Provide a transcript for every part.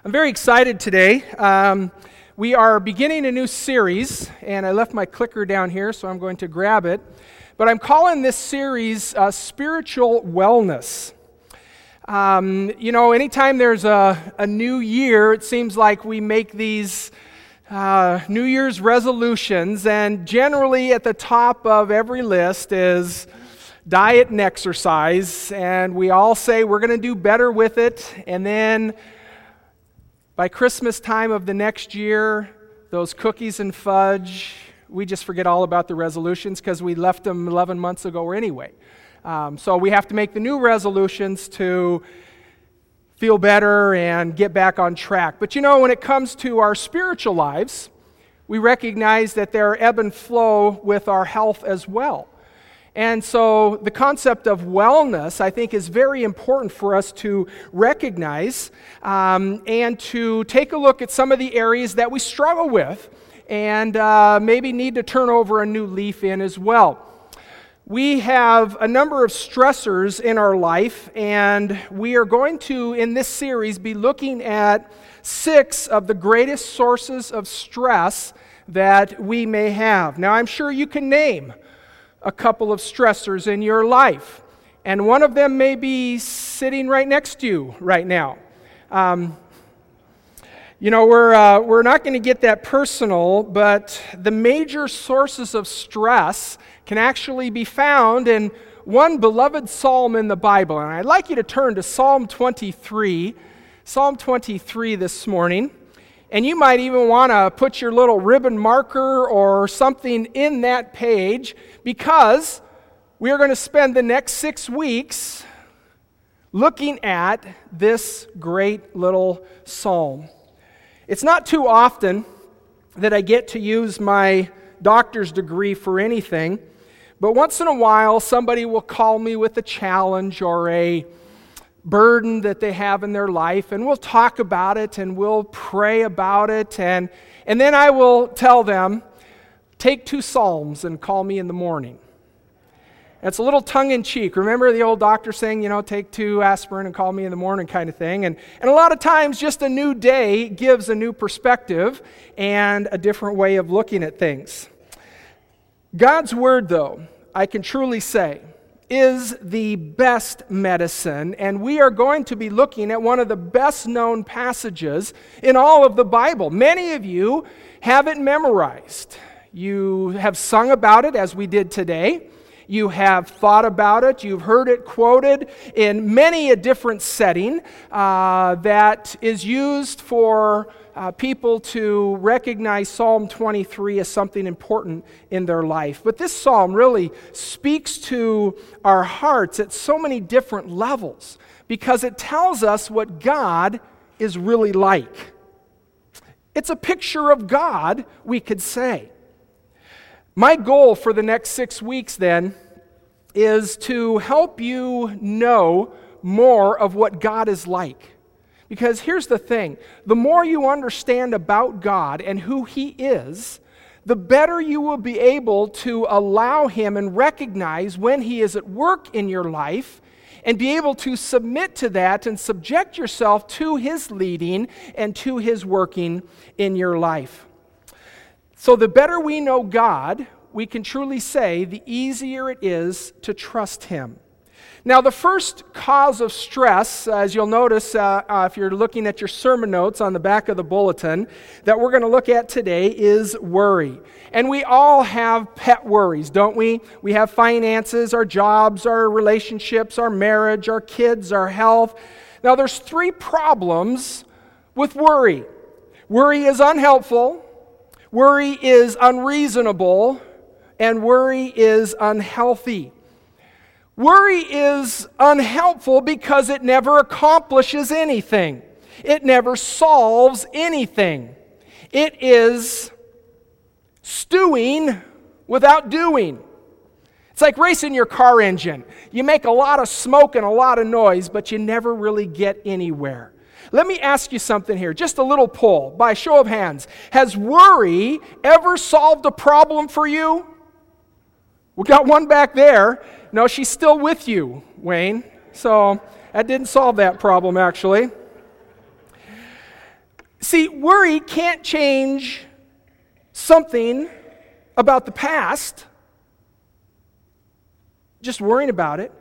I'm very excited today. We are beginning a new series, and I left my clicker down here, so I'm going to grab it. But I'm calling this series Spiritual Wellness. Anytime there's a new year, it seems like we make these New Year's resolutions, and generally at the top of every list is diet and exercise, and we all say we're going to do better with it, and then by Christmas time of the next year, those cookies and fudge, we just forget all about the resolutions because we left them 11 months ago anyway. So we have to make the new resolutions to feel better and get back on track. But when it comes to our spiritual lives, we recognize that there are ebb and flow with our health as well. And so the concept of wellness, I think, is very important for us to recognize and to take a look at some of the areas that we struggle with and maybe need to turn over a new leaf in as well. We have a number of stressors in our life, and we are going to, in this series, be looking at 6 of the greatest sources of stress that we may have. Now, I'm sure you can name a couple of stressors in your life, and one of them may sitting right next to you right now. We're not going to get that personal, but the major sources of stress can actually be found in one beloved psalm in the Bible, and I'd like you to turn to Psalm 23 this morning. And you might even want to put your little ribbon marker or something in that page, because we are going to spend the next 6 weeks looking at this great little psalm. It's not too often that I get to use my doctor's degree for anything, but once in a while somebody will call me with a challenge or a burden that they have in their life, and we'll talk about it and we'll pray about it, and then I will tell them, take 2 Psalms and call me in the morning. It's a little tongue-in-cheek. Remember the old doctor saying, take 2 aspirin and call me in the morning kind of thing, and a lot of times just a new day gives a new perspective and a different way of looking at things. God's Word, though, I can truly say, is the best medicine, and we are going to be looking at one of the best-known passages in all of the Bible. Many of you have it memorized. You have sung about it, as we did today. You have thought about it. You've heard it quoted in many a different setting that is used for people to recognize Psalm 23 as something important in their life. But this psalm really speaks to our hearts at so many different levels because it tells us what God is really like. It's a picture of God, we could say. My goal for the next 6 weeks, then, is to help you know more of what God is like. Because here's the thing, the more you understand about God and who He is, the better you will be able to allow Him and recognize when He is at work in your life and be able to submit to that and subject yourself to His leading and to His working in your life. So the better we know God, we can truly say the easier it is to trust Him. Now, the first cause of stress, as you'll notice if you're looking at your sermon notes on the back of the bulletin, that we're going to look at today is worry. And we all have pet worries, don't we? We have finances, our jobs, our relationships, our marriage, our kids, our health. Now, there's 3 problems with worry. Worry is unhelpful, worry is unreasonable, and worry is unhealthy. Worry is unhelpful because it never accomplishes anything. It never solves anything. It is stewing without doing. It's like racing your car engine. You make a lot of smoke and a lot of noise, but you never really get anywhere. Let me ask you something here, just a little poll, by show of hands. Has worry ever solved a problem for you? We got one back there. No, she's still with you, Wayne. So that didn't solve that problem, actually. See, worry can't change something about the past. Just worrying about it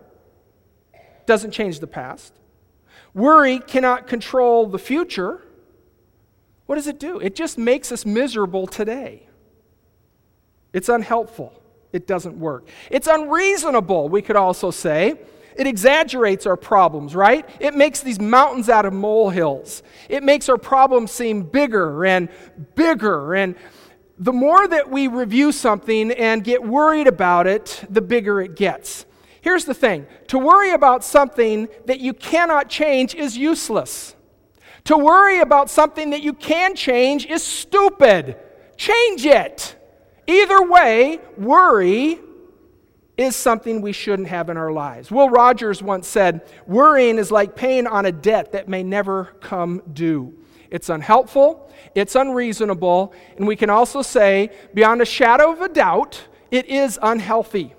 doesn't change the past. Worry cannot control the future. What does it do? It just makes us miserable today. It's unhelpful. It doesn't work. It's unreasonable, we could also say. It exaggerates our problems, right? It makes these mountains out of molehills. It makes our problems seem bigger and bigger. And the more that we review something and get worried about it, the bigger it gets. Here's the thing. To worry about something that you cannot change is useless. To worry about something that you can change is stupid. Change it. Either way, worry is something we shouldn't have in our lives. Will Rogers once said, "Worrying is like paying on a debt that may never come due." It's unhelpful, it's unreasonable, and we can also say, beyond a shadow of a doubt, it is unhealthy.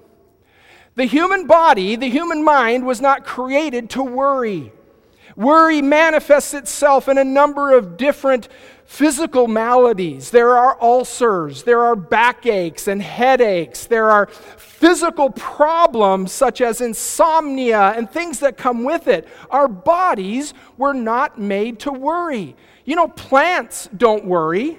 The human body, the human mind, was not created to worry. Worry manifests itself in a number of different physical maladies. There are ulcers, there are backaches and headaches, there are physical problems such as insomnia and things that come with it. Our bodies were not made to worry. You know, plants don't worry,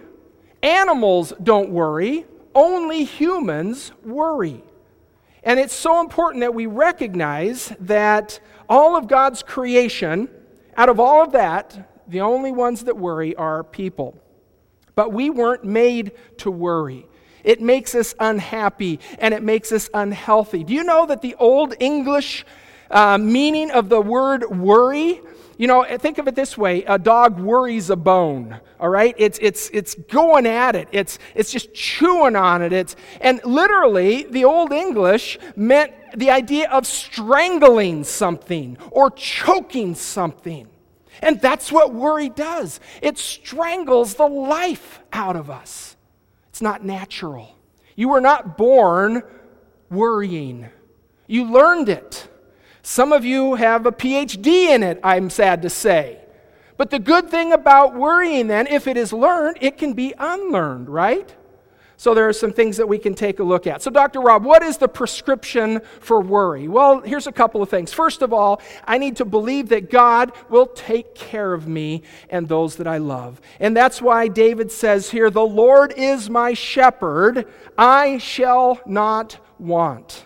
animals don't worry, only humans worry. And it's so important that we recognize that all of God's creation, out of all of that, the only ones that worry are people. But we weren't made to worry. It makes us unhappy and it makes us unhealthy. Do you know that the Old English meaning of the word worry, you know, think of it this way: a dog worries a bone, all right? It's going at it. It's just chewing on it. And literally, the Old English meant the idea of strangling something or choking something. And that's what worry does. It strangles the life out of us. It's not natural. You were not born worrying. You learned it. Some of you have a PhD in it, I'm sad to say. But the good thing about worrying then, if it is learned, it can be unlearned, right? So there are some things that we can take a look at. So Dr. Rob, what is the prescription for worry? Well, here's a couple of things. First of all, I need to believe that God will take care of me and those that I love. And that's why David says here, "The Lord is my shepherd, I shall not want."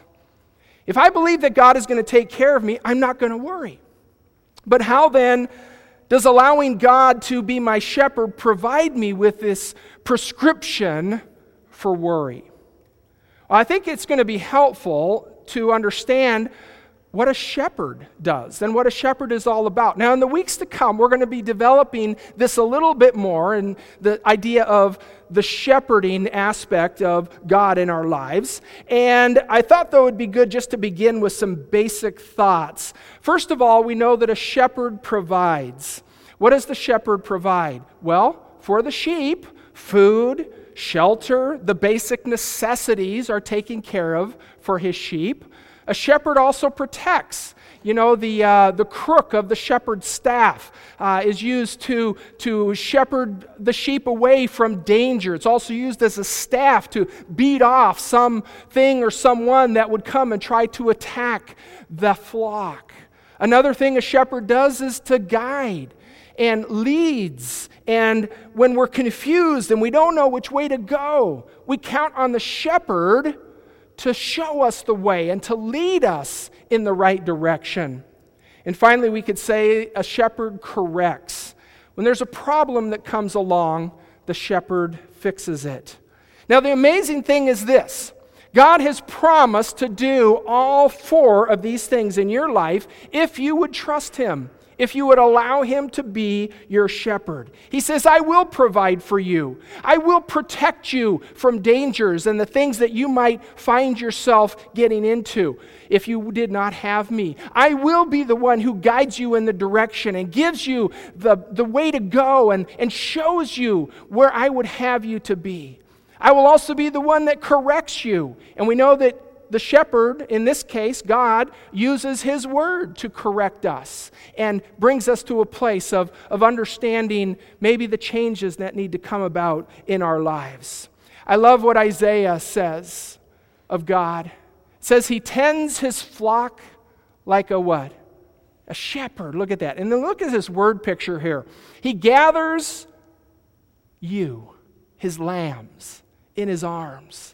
If I believe that God is going to take care of me, I'm not going to worry. But how then does allowing God to be my shepherd provide me with this prescription for worry? Well, I think it's going to be helpful to understand what a shepherd does and what a shepherd is all about. Now, in the weeks to come, we're going to be developing this a little bit more, and the idea of the shepherding aspect of God in our lives. And I thought, though, it would be good just to begin with some basic thoughts. First of all, we know that a shepherd provides. What does the shepherd provide? Well, for the sheep, food, shelter, the basic necessities are taken care of for his sheep. A shepherd also protects. You know, the crook of the shepherd's staff is used to shepherd the sheep away from danger. It's also used as a staff to beat off something or someone that would come and try to attack the flock. Another thing a shepherd does is to guide and leads. And when we're confused and we don't know which way to go, we count on the shepherd to show us the way and to lead us in the right direction. And finally, we could say a shepherd corrects. When there's a problem that comes along, the shepherd fixes it. Now, the amazing thing is this: God has promised to do all four of these things in your life if you would trust Him, if you would allow Him to be your shepherd. He says, "I will provide for you. I will protect you from dangers and the things that you might find yourself getting into if you did not have me. I will be the one who guides you in the direction and gives you the way to go and shows you where I would have you to be. I will also be the one that corrects you." And we know that the shepherd, in this case, God, uses his word to correct us and brings us to a place of understanding maybe the changes that need to come about in our lives. I love what Isaiah says of God. It says he tends his flock like a what? A shepherd. Look at that. And then look at this word picture here. He gathers you, his lambs, in his arms.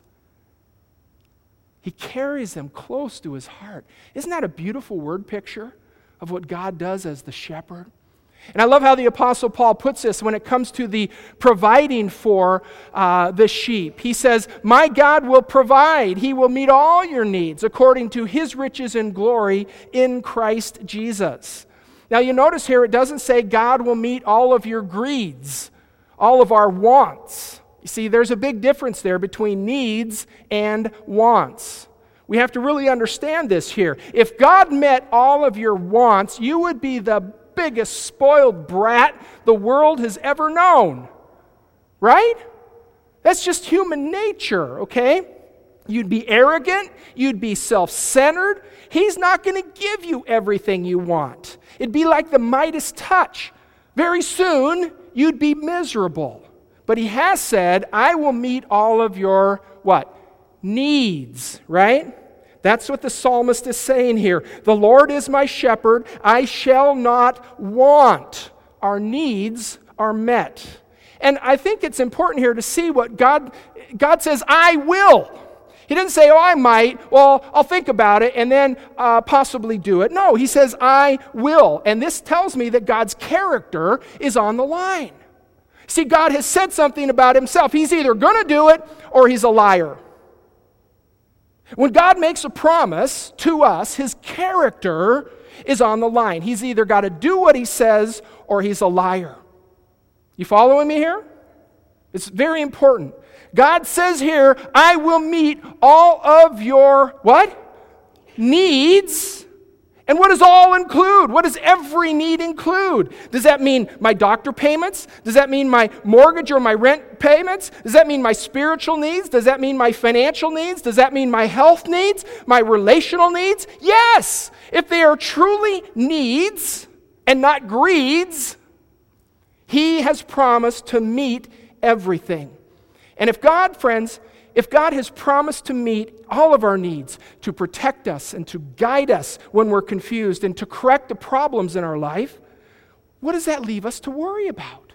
He carries them close to his heart. Isn't that a beautiful word picture of what God does as the shepherd? And I love how the Apostle Paul puts this when it comes to the providing for the sheep. He says, my God will provide. He will meet all your needs according to his riches and glory in Christ Jesus. Now you notice here it doesn't say God will meet all of your greeds, all of our wants. You see, there's a big difference there between needs and wants. We have to really understand this here. If God met all of your wants, you would be the biggest spoiled brat the world has ever known. Right? That's just human nature, okay? You'd be arrogant. You'd be self-centered. He's not going to give you everything you want. It'd be like the Midas touch. Very soon, you'd be miserable. But he has said, I will meet all of your, what? Needs, right? That's what the psalmist is saying here. The Lord is my shepherd, I shall not want. Our needs are met. And I think it's important here to see what God says, I will. He doesn't say, oh, I might. Well, I'll think about it and then possibly do it. No, he says, I will. And this tells me that God's character is on the line. See, God has said something about himself. He's either going to do it or he's a liar. When God makes a promise to us, his character is on the line. He's either got to do what he says or he's a liar. You following me here? It's very important. God says here, I will meet all of your, what? Needs. And what does all include? What does every need include? Does that mean my doctor payments? Does that mean my mortgage or my rent payments? Does that mean my spiritual needs? Does that mean my financial needs? Does that mean my health needs? My relational needs? Yes! If they are truly needs and not greeds, he has promised to meet everything. And if God, friends, if God has promised to meet all of our needs, to protect us and to guide us when we're confused and to correct the problems in our life, what does that leave us to worry about?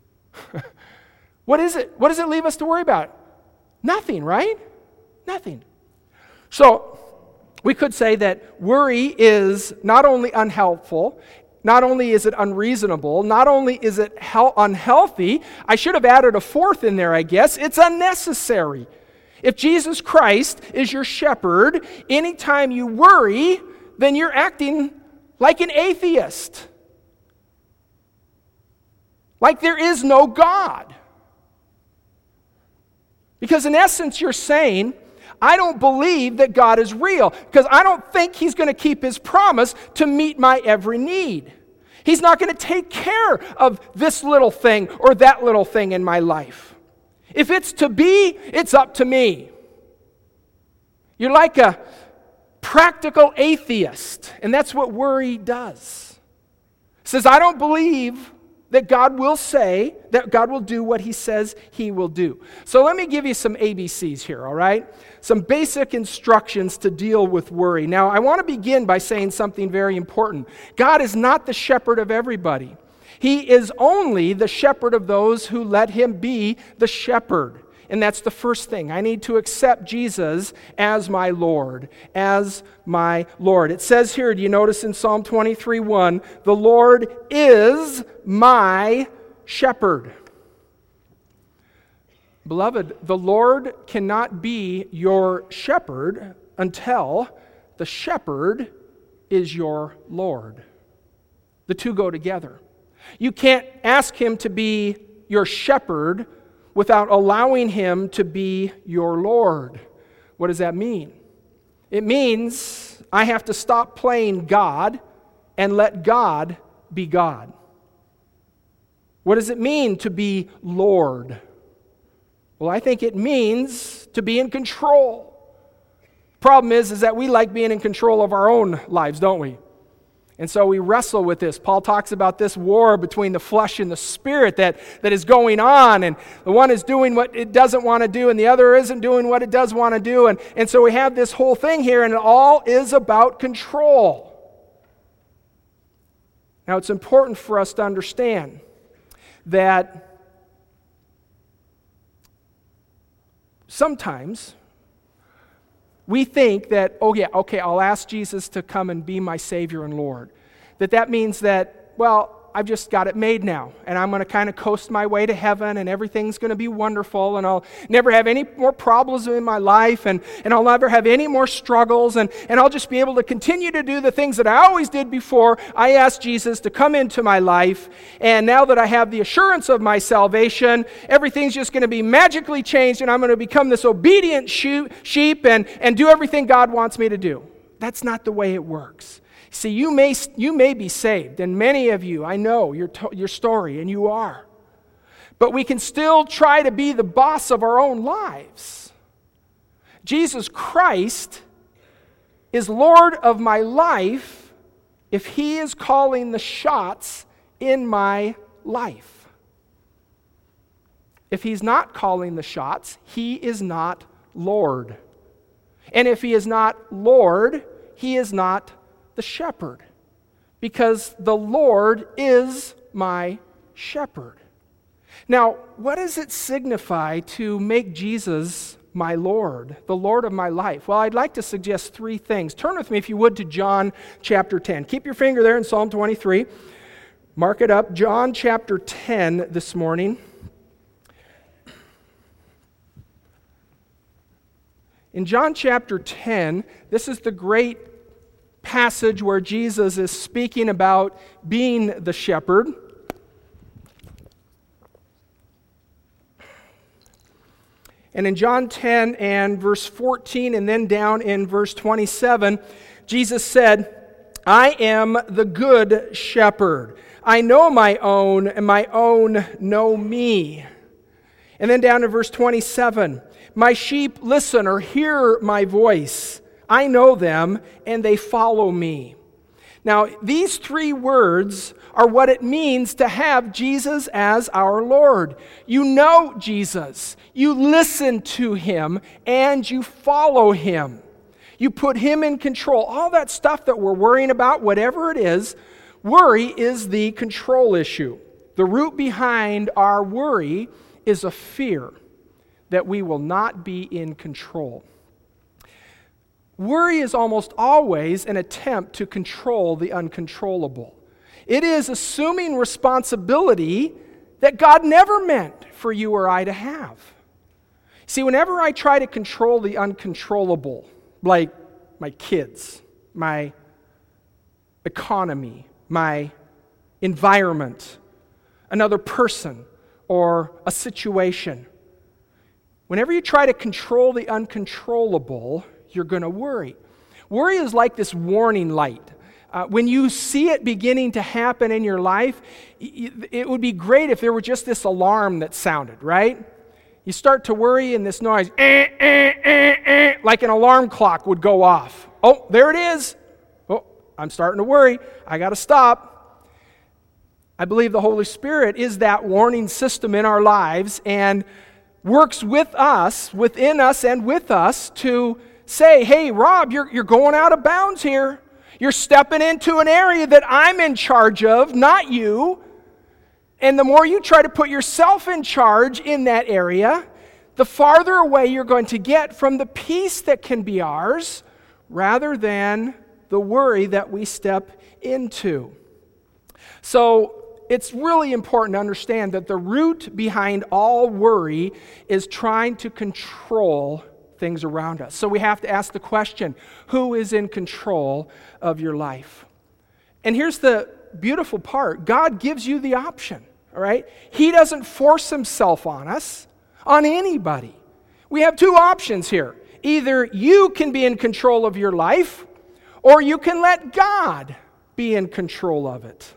What is it? What does it leave us to worry about? Nothing, right? Nothing. So, we could say that worry is not only unhelpful, not only is it unreasonable, not only is it unhealthy, I should have added a fourth in there, I guess, it's unnecessary. If Jesus Christ is your shepherd, anytime you worry, then you're acting like an atheist. Like there is no God. Because in essence, you're saying, I don't believe that God is real because I don't think he's going to keep his promise to meet my every need. He's not going to take care of this little thing or that little thing in my life. If it's to be, it's up to me. You're like a practical atheist, and that's what worry does. It says, I don't believe that God will say, that God will do what he says he will do. So let me give you some ABCs here, all right? Some basic instructions to deal with worry. Now, I want to begin by saying something very important. God is not the shepherd of everybody. He is only the shepherd of those who let him be the shepherd. And that's the first thing. I need to accept Jesus as my Lord, as my Lord. It says here, do you notice in Psalm 23:1, the Lord is my shepherd. Beloved, the Lord cannot be your shepherd until the shepherd is your Lord. The two go together. You can't ask him to be your shepherd without allowing him to be your Lord. What does that mean? It means I have to stop playing God and let God be God. What does it mean to be Lord? Well, I think it means to be in control, Problem is that we like being in control of our own lives, don't we? And so we wrestle with this. Paul talks about this war between the flesh and the spirit that is going on, and the one is doing what it doesn't want to do, and the other isn't doing what it does want to do. And so we have this whole thing here, and it all is about control. Now, it's important for us to understand that sometimes we think that, I'll ask Jesus to come and be my Savior and Lord. That means that, well, I've just got it made now, and I'm going to kind of coast my way to heaven, and everything's going to be wonderful, and I'll never have any more problems in my life, and I'll never have any more struggles, and I'll just be able to continue to do the things that I always did before I asked Jesus to come into my life, and now that I have the assurance of my salvation, everything's just going to be magically changed, and I'm going to become this obedient sheep and do everything God wants me to do. That's not the way it works. See, you may be saved, and many of you, I know your story, and you are. But we can still try to be the boss of our own lives. Jesus Christ is Lord of my life if He is calling the shots in my life. If He's not calling the shots, He is not Lord. And if He is not Lord, He is not the shepherd, because the Lord is my shepherd. Now, what does it signify to make Jesus my Lord, the Lord of my life? Well, I'd like to suggest three things. Turn with me, if you would, to John chapter 10. Keep your finger there in Psalm 23. Mark it up. John chapter 10 this morning. In John chapter 10, this is the great passage where Jesus is speaking about being the shepherd. And in John 10 and verse 14 and then down in verse 27, Jesus said, I am the good shepherd. I know my own, and my own know me. And then down in verse 27, my sheep listen or hear my voice. I know them, and they follow me. Now, these three words are what it means to have Jesus as our Lord. You know Jesus, you listen to Him, and you follow Him. You put Him in control. All that stuff that we're worrying about, whatever it is, worry is the control issue. The root behind our worry is a fear that we will not be in control. Worry is almost always an attempt to control the uncontrollable. It is assuming responsibility that God never meant for you or I to have. See, whenever I try to control the uncontrollable, like my kids, my economy, my environment, another person, or a situation, whenever you try to control the uncontrollable, you're going to worry. Worry is like this warning light. When you see it beginning to happen in your life, it would be great if there were just this alarm that sounded, right? You start to worry and this noise, like an alarm clock would go off. Oh, there it is. Oh, I'm starting to worry. I got to stop. I believe the Holy Spirit is that warning system in our lives and works with us, within us, and with us to say, hey, Rob, you're going out of bounds here. You're stepping into an area that I'm in charge of, not you. And the more you try to put yourself in charge in that area, the farther away you're going to get from the peace that can be ours, rather than the worry that we step into. So it's really important to understand that the root behind all worry is trying to control things around us. So we have to ask the question, who is in control of your life? And here's the beautiful part. God gives you the option, all right? He doesn't force Himself on us, on anybody. We have two options here. Either you can be in control of your life, or you can let God be in control of it.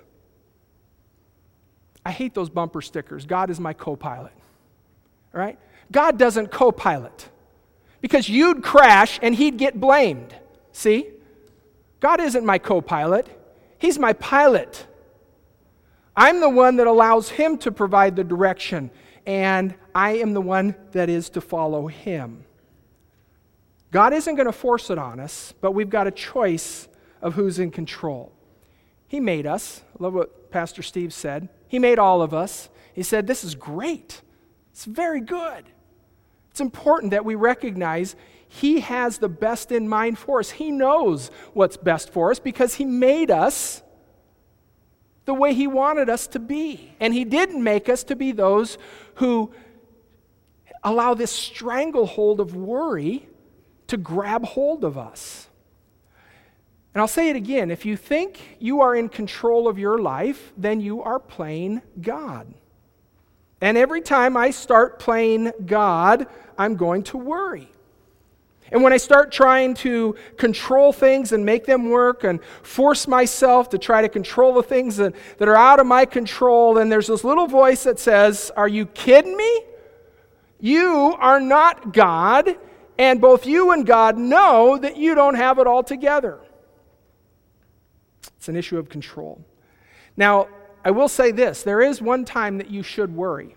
I hate those bumper stickers. God is my co-pilot, all right? God doesn't co-pilot. Because you'd crash and he'd get blamed. See? God isn't my co-pilot. He's my pilot. I'm the one that allows him to provide the direction, and I am the one that is to follow him. God isn't going to force it on us, but we've got a choice of who's in control. He made us. I love what Pastor Steve said. He made all of us. He said, this is great. It's very good. It's important that we recognize he has the best in mind for us. He knows what's best for us because he made us the way he wanted us to be. And he didn't make us to be those who allow this stranglehold of worry to grab hold of us. And I'll say it again, if you think you are in control of your life, then you are playing God. And every time I start playing God, I'm going to worry. And when I start trying to control things and make them work and force myself to try to control the things that are out of my control, then there's this little voice that says, are you kidding me? You are not God, and both you and God know that you don't have it all together. It's an issue of control. Now, I will say this, there is one time that you should worry.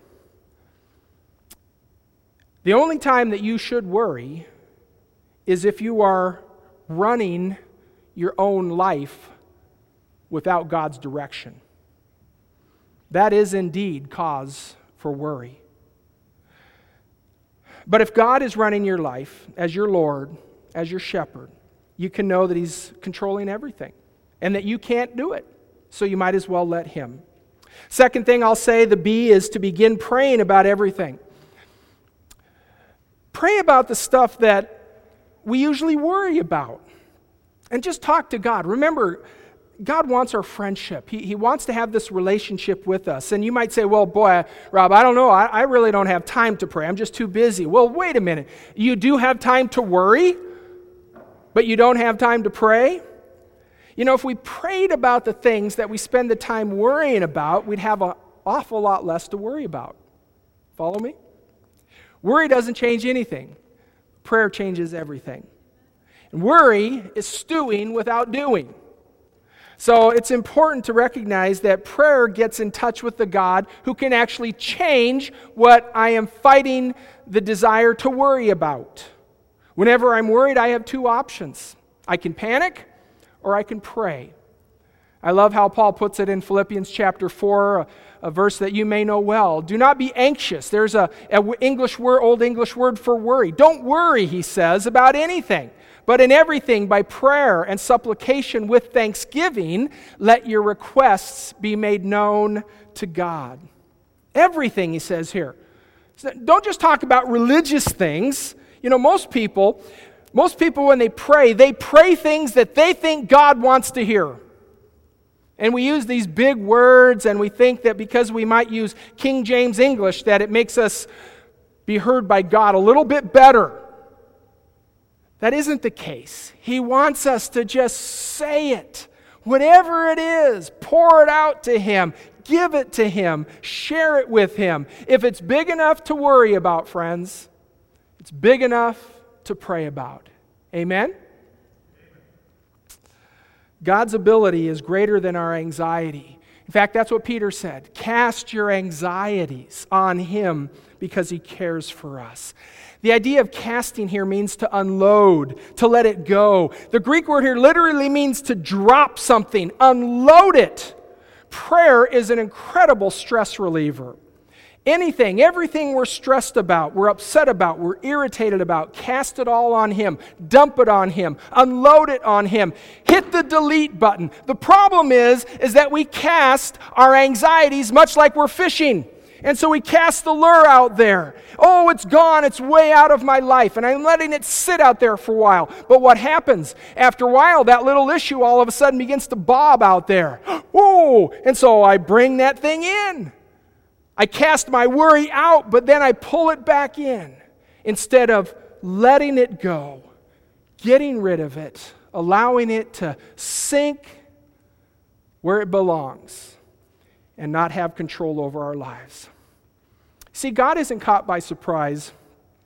The only time that you should worry is if you are running your own life without God's direction. That is indeed cause for worry. But if God is running your life as your Lord, as your shepherd, you can know that he's controlling everything and that you can't do it. So you might as well let him. Second thing I'll say, the B, is to begin praying about everything. Pray about the stuff that we usually worry about. And just talk to God. Remember, God wants our friendship. He wants to have this relationship with us. And you might say, well, boy, Rob, I don't know. I really don't have time to pray. I'm just too busy. Well, wait a minute. You do have time to worry, but you don't have time to pray? You know, if we prayed about the things that we spend the time worrying about, we'd have an awful lot less to worry about. Follow me? Worry doesn't change anything. Prayer changes everything. And worry is stewing without doing. So it's important to recognize that prayer gets in touch with the God who can actually change what I am fighting the desire to worry about. Whenever I'm worried, I have two options. I can panic or I can pray. I love how Paul puts it in Philippians chapter 4, a verse that you may know well. Do not be anxious. There's an old English word for worry. Don't worry, he says, about anything. But in everything, by prayer and supplication with thanksgiving, let your requests be made known to God. Everything, he says here. So don't just talk about religious things. You know, most people when they pray things that they think God wants to hear. And we use these big words, and we think that because we might use King James English, that it makes us be heard by God a little bit better. That isn't the case. He wants us to just say it. Whatever it is, pour it out to him. Give it to him. Share it with him. If it's big enough to worry about, friends, it's big enough to pray about. Amen? God's ability is greater than our anxiety. In fact, that's what Peter said. Cast your anxieties on him because he cares for us. The idea of casting here means to unload, to let it go. The Greek word here literally means to drop something, unload it. Prayer is an incredible stress reliever. Everything we're stressed about, we're upset about, we're irritated about, cast it all on him, dump it on him, unload it on him, hit the delete button. The problem is that we cast our anxieties much like we're fishing. And so we cast the lure out there. Oh, it's gone, it's way out of my life, and I'm letting it sit out there for a while. But what happens? After a while, that little issue all of a sudden begins to bob out there. Oh, and so I bring that thing in. I cast my worry out, but then I pull it back in instead of letting it go, getting rid of it, allowing it to sink where it belongs and not have control over our lives. See, God isn't caught by surprise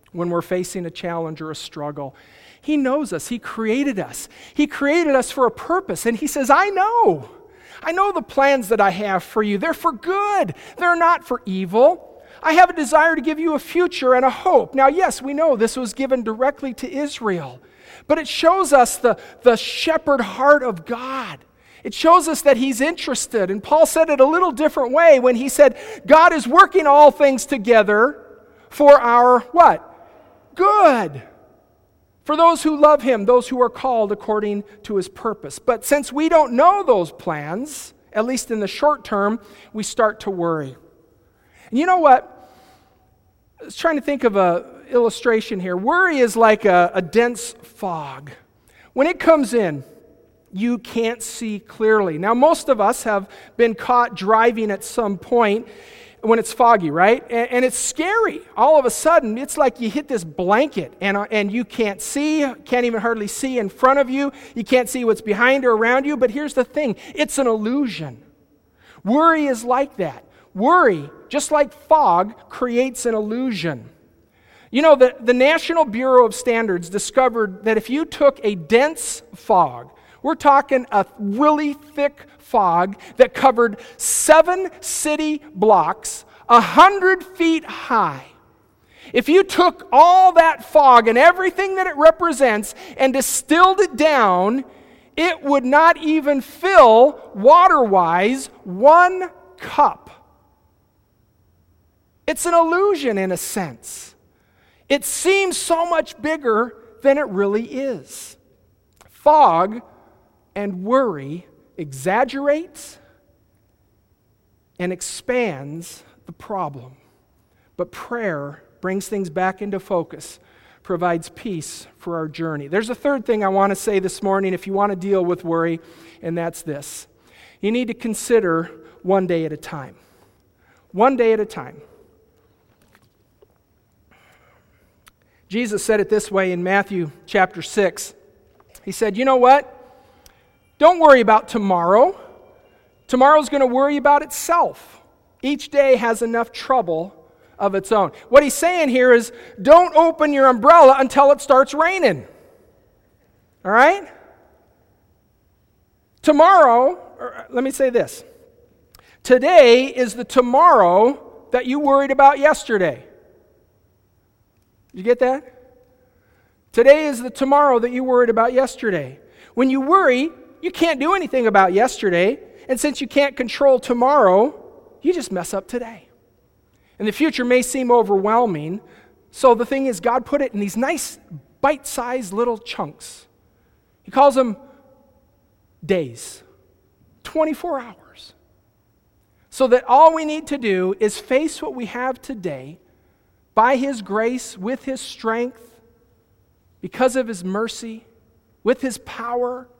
when we're facing a challenge or a struggle. He knows us. He created us. He created us for a purpose. And He says, I know the plans that I have for you. They're for good. They're not for evil. I have a desire to give you a future and a hope. Now, yes, we know this was given directly to Israel, but it shows us the shepherd heart of God. It shows us that He's interested. And Paul said it a little different way when he said, God is working all things together for our what? Good. For those who love Him, those who are called according to His purpose. But since we don't know those plans, at least in the short term, we start to worry. And you know what? I was trying to think of an illustration here. Worry is like a dense fog. When it comes in, you can't see clearly. Now, most of us have been caught driving at some point when it's foggy, right? And it's scary. All of a sudden, it's like you hit this blanket and you can't even hardly see in front of you. You can't see what's behind or around you. But here's the thing. It's an illusion. Worry is like that. Worry, just like fog, creates an illusion. You know, the National Bureau of Standards discovered that if you took a dense fog, we're talking a really thick fog that covered 7 city blocks, 100 feet high. If you took all that fog and everything that it represents and distilled it down, it would not even fill, water-wise, 1 cup. It's an illusion in a sense. It seems so much bigger than it really is. Fog and worry exaggerates and expands the problem. But prayer brings things back into focus, provides peace for our journey. There's a third thing I want to say this morning if you want to deal with worry, and that's this. You need to consider one day at a time. One day at a time. Jesus said it this way in Matthew chapter 6. He said, you know what? Don't worry about tomorrow. Tomorrow's going to worry about itself. Each day has enough trouble of its own. What he's saying here is, don't open your umbrella until it starts raining. All right? Tomorrow, let me say this. Today is the tomorrow that you worried about yesterday. Did you get that? Today is the tomorrow that you worried about yesterday. When you worry, you can't do anything about yesterday, and since you can't control tomorrow, you just mess up today. And the future may seem overwhelming, so the thing is, God put it in these nice, bite-sized little chunks. He calls them days, 24 hours. So that all we need to do is face what we have today by His grace, with His strength, because of His mercy, with His power,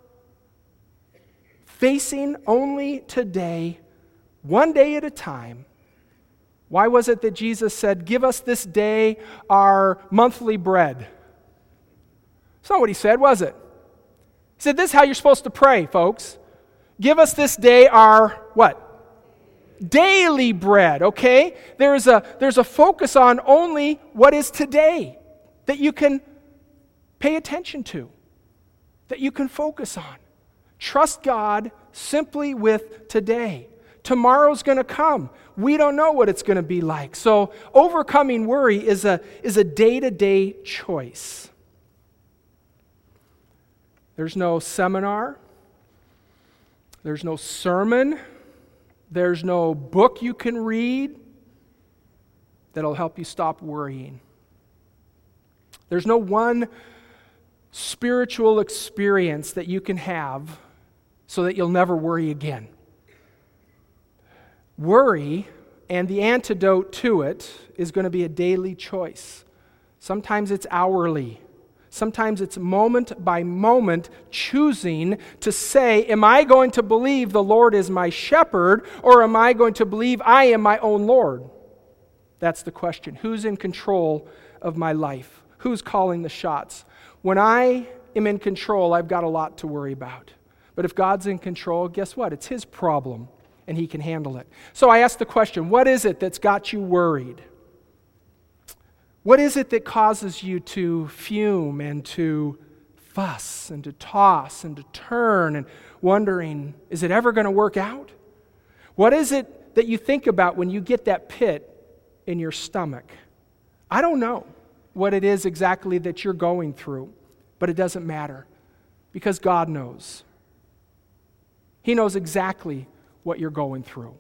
facing only today, one day at a time. Why was it that Jesus said, give us this day our monthly bread? It's not what He said, was it? He said, this is how you're supposed to pray, folks. Give us this day our, what? Daily bread, okay? There's a focus on only what is today that you can pay attention to, that you can focus on. Trust God simply with today. Tomorrow's going to come. We don't know what it's going to be like. So overcoming worry is a day-to-day choice. There's no seminar. There's no sermon. There's no book you can read that'll help you stop worrying. There's no one spiritual experience that you can have so that you'll never worry again. Worry, and the antidote to it, is going to be a daily choice. Sometimes it's hourly. Sometimes it's moment by moment choosing to say, am I going to believe the Lord is my shepherd, or am I going to believe I am my own Lord? That's the question. Who's in control of my life? Who's calling the shots? When I am in control, I've got a lot to worry about. But if God's in control, guess what? It's His problem, and He can handle it. So I ask the question, what is it that's got you worried? What is it that causes you to fume and to fuss and to toss and to turn and wondering, is it ever going to work out? What is it that you think about when you get that pit in your stomach? I don't know what it is exactly that you're going through, but it doesn't matter because God knows. He knows exactly what you're going through.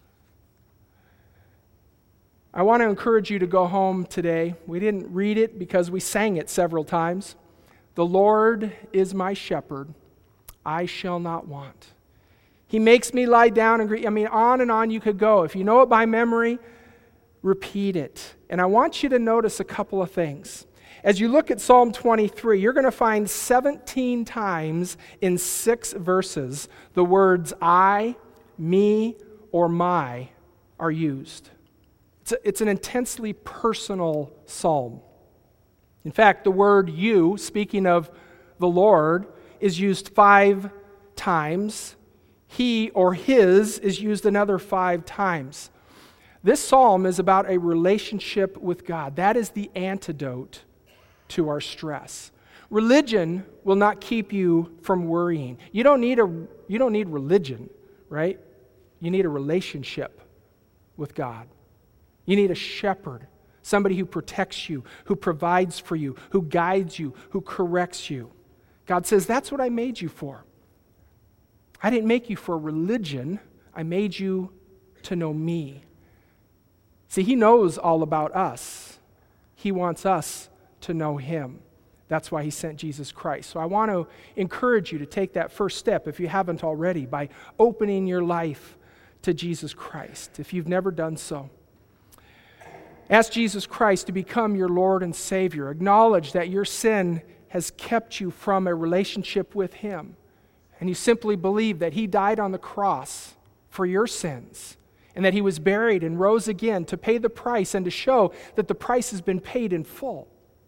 I want to encourage you to go home today. We didn't read it because we sang it several times. The Lord is my shepherd, I shall not want. He makes me lie down and agree. On and on you could go. If you know it by memory, repeat it. And I want you to notice a couple of things. As you look at Psalm 23, you're going to find 17 times in 6 verses the words I, me, or my are used. It's an intensely personal psalm. In fact, the word you, speaking of the Lord, is used 5 times. He or his is used another 5 times. This psalm is about a relationship with God. That is the antidote to our stress. Religion will not keep you from worrying. You don't need religion, right? You need a relationship with God. You need a shepherd, somebody who protects you, who provides for you, who guides you, who corrects you. God says, that's what I made you for. I didn't make you for religion. I made you to know me. See, He knows all about us. He wants us to know Him. That's why He sent Jesus Christ. So I want to encourage you to take that first step, if you haven't already, by opening your life to Jesus Christ, if you've never done so. Ask Jesus Christ to become your Lord and Savior. Acknowledge that your sin has kept you from a relationship with Him. And you simply believe that He died on the cross for your sins and that He was buried and rose again to pay the price and to show that the price has been paid in full.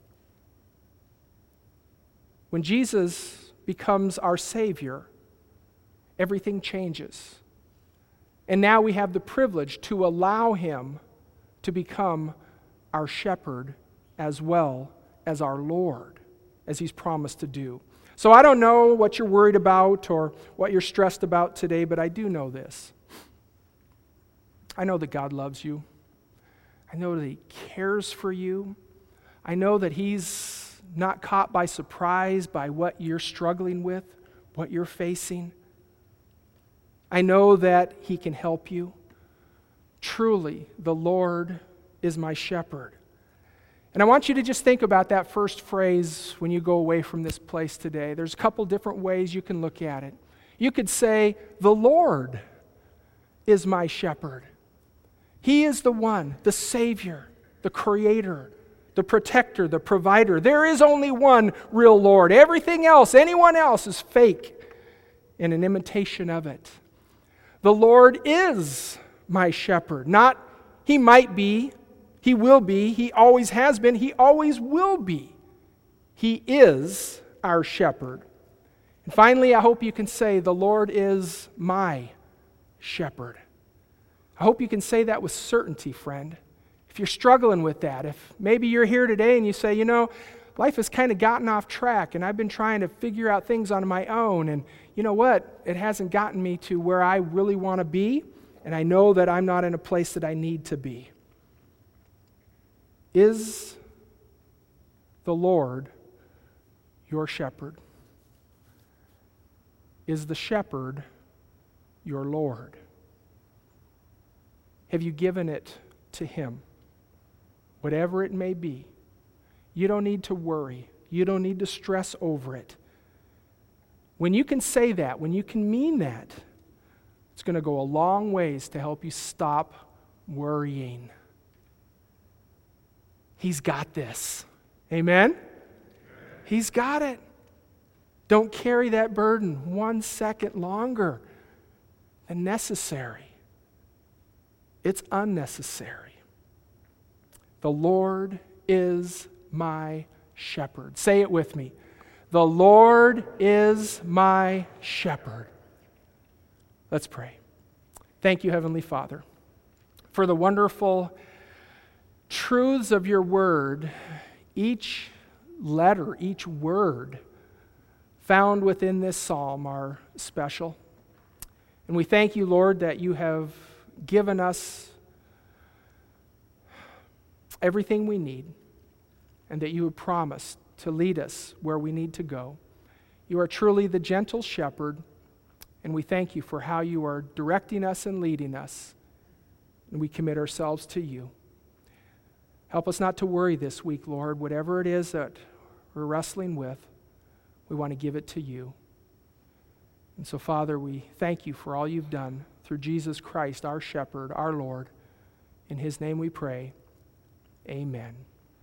When Jesus becomes our Savior, everything changes. And now we have the privilege to allow Him to become our shepherd as well as our Lord, as He's promised to do. So I don't know what you're worried about or what you're stressed about today, but I do know this. I know that God loves you. I know that He cares for you. I know that He's not caught by surprise by what you're struggling with, what you're facing. I know that He can help you. Truly, the Lord is my shepherd. And I want you to just think about that first phrase when you go away from this place today. There's a couple different ways you can look at it. You could say, the Lord is my shepherd. He is the one, the Savior, the Creator, the Protector, the Provider. There is only one real Lord. Everything else, anyone else, is fake and an imitation of it. The Lord is my shepherd. Not He might be, He will be, He always has been, He always will be. He is our shepherd. And finally, I hope you can say, the Lord is my shepherd. I hope you can say that with certainty, friend. If you're struggling with that, if maybe you're here today and you say, life has kind of gotten off track and I've been trying to figure out things on my own, and you know what? It hasn't gotten me to where I really want to be. And I know that I'm not in a place that I need to be. Is the Lord your shepherd? Is the shepherd your Lord? Have you given it to Him? Whatever it may be. You don't need to worry. You don't need to stress over it. When you can say that, when you can mean that, it's going to go a long ways to help you stop worrying. He's got this. Amen? He's got it. Don't carry that burden 1 second longer than necessary. It's unnecessary. The Lord is my shepherd. Say it with me. The Lord is my shepherd. Let's pray. Thank you, Heavenly Father, for the wonderful truth truths of your word, each letter, each word found within this psalm are special. And we thank you, Lord, that you have given us everything we need and that you have promised to lead us where we need to go. You are truly the gentle shepherd, and we thank you for how you are directing us and leading us, and we commit ourselves to you. Help us not to worry this week, Lord. Whatever it is that we're wrestling with, we want to give it to you. And so, Father, we thank you for all you've done through Jesus Christ, our shepherd, our Lord. In his name we pray. Amen.